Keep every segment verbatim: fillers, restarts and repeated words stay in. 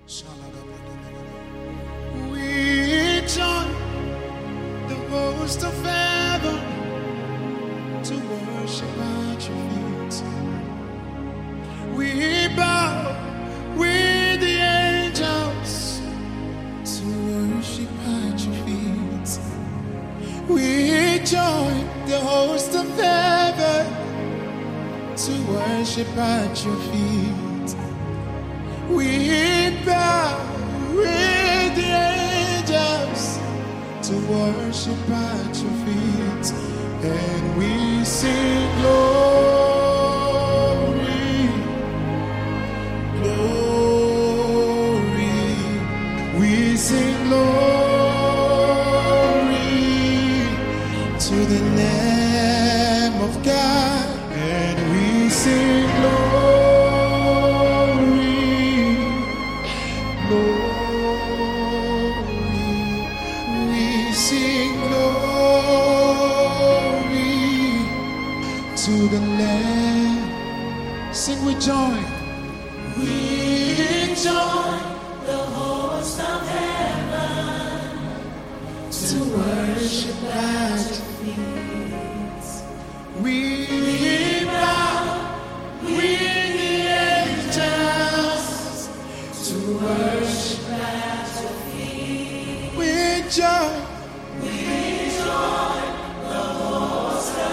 We join the host of heaven to worship at your feet. We bow with the angels to worship at your feet. We join the host of heaven to worship at your feet. We bow with the angels to worship at your feet, and we sing glory, glory. We sing glory to the Lamb of God, and we sing glory. To the Lamb, sing with joy. We join the host of heaven to worship at your feet. We bow with the angels to worship at your feet. We join. We join the host of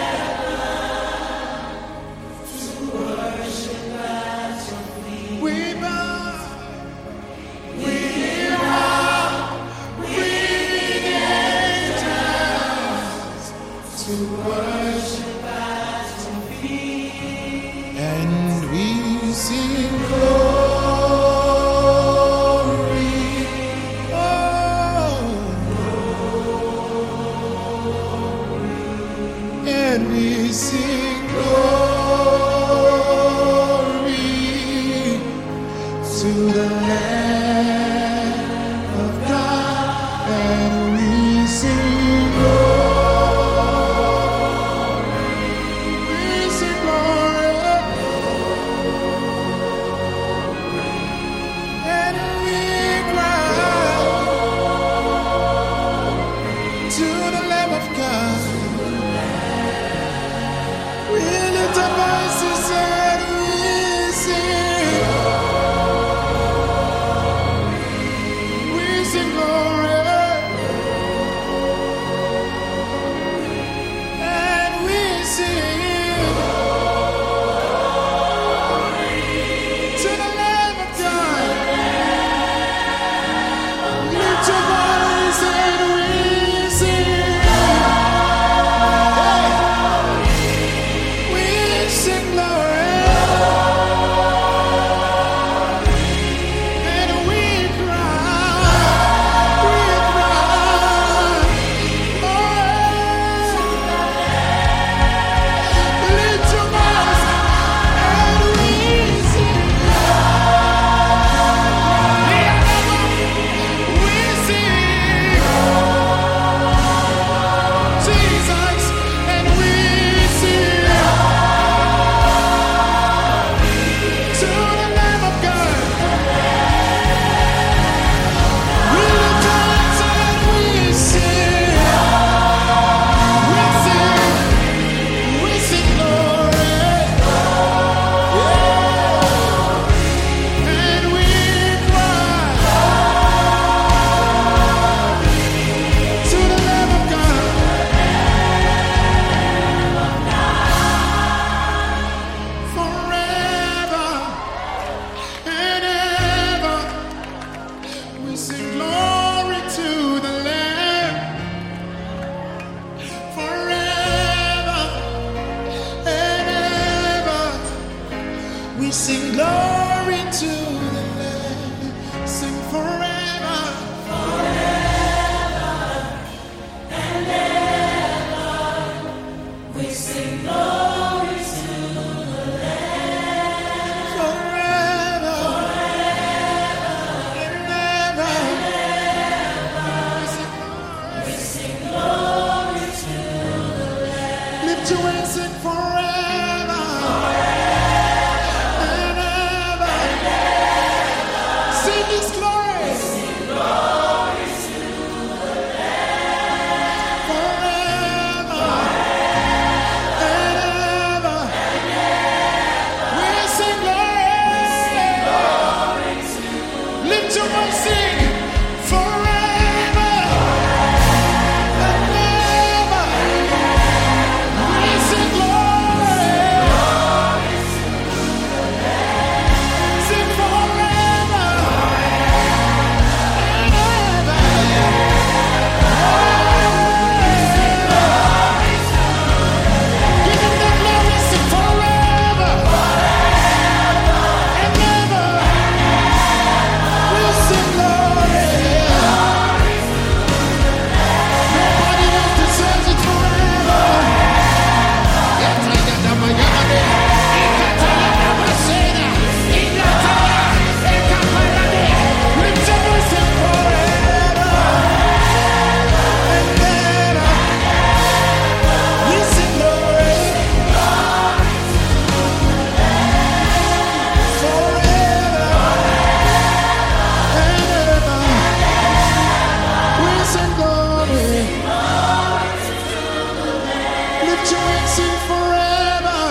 to worship at your feet, and we sing glory, oh, glory, and we sing glory to the Lamb of God, and we sing glory. His glory. Forever and ever. We sing glory. Lift your voice, sing. Forever and ever. We sing glory. Sing forever and ever. Give him the glory, sing forever and ever. We sing glory. Nobody else deserves it forever. Lift your voice and forever and ever. We sing glory. Forever and ever. We sing glory. Lift your hands, sing forever.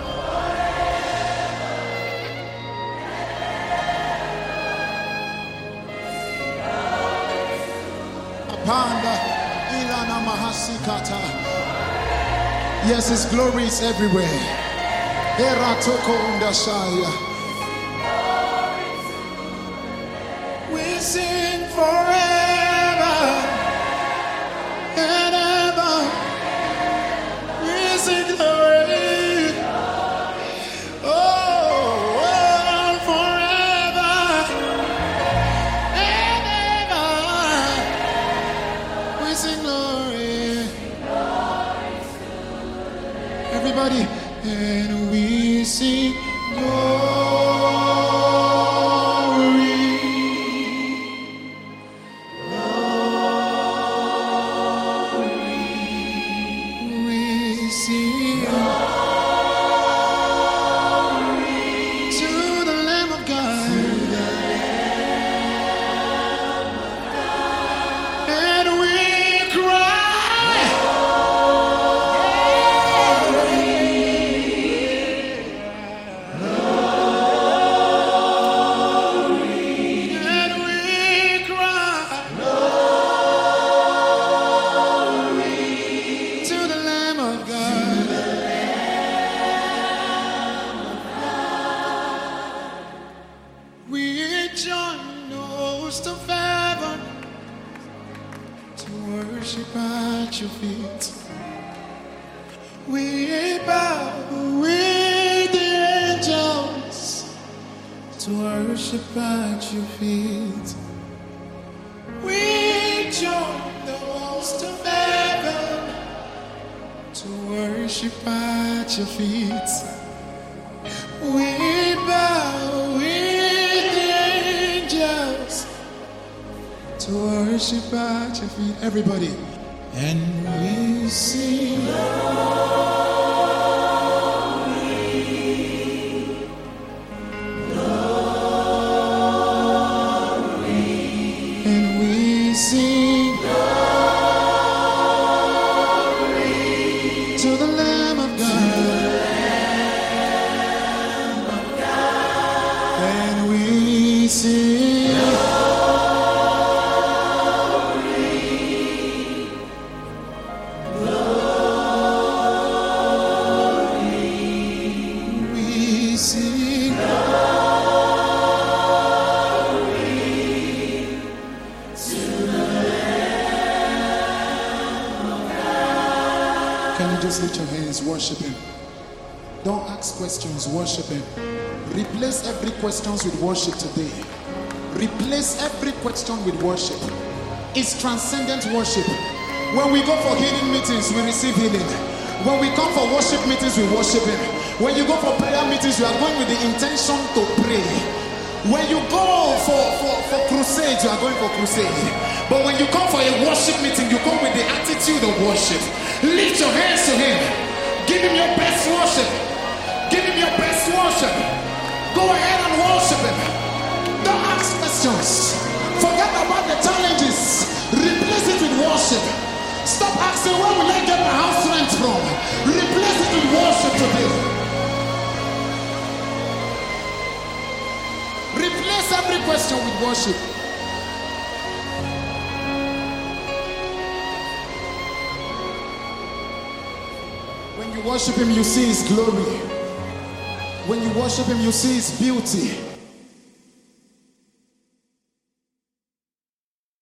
Apanda ilana mahasikata. Yes, His glory is everywhere. Eratoko undashaya. We sing forever and ever. We sing glory. Oh, oh, forever and ever. We sing glory. Everybody, and we sing glory. We sing to the Lamb of God. And we cry. And we cry. To the Lamb of God. We join the host of heaven to worship at your feet. We bow with the angels to worship at your feet. We join the host of heaven to worship at your feet. We bow with the angels to worship at your feet. Everybody. And we sing. And we sing to the Lamb of God. And we sing we sing Can you just lift your hands, worship Him? Don't ask questions, worship Him. Replace every questions with worship today. Replace every question with worship. It's transcendent worship. When we go for healing meetings, we receive healing. When we come for worship meetings, we worship Him. When you go for prayer meetings, you are going with the intention to pray. When you go for, for, for crusade, you are going for crusade. But when you come for a worship meeting, you come with the attitude of worship. Lift your hands to Him. Give Him your best worship. Give Him your best worship. Go ahead and worship Him. Don't ask questions. questions. Forget about the challenges. Replace it with worship. Stop asking, where will I get my house rent from? Replace it with worship today. Replace every question with worship. When you worship him, you see his glory. When you worship him, you see his beauty.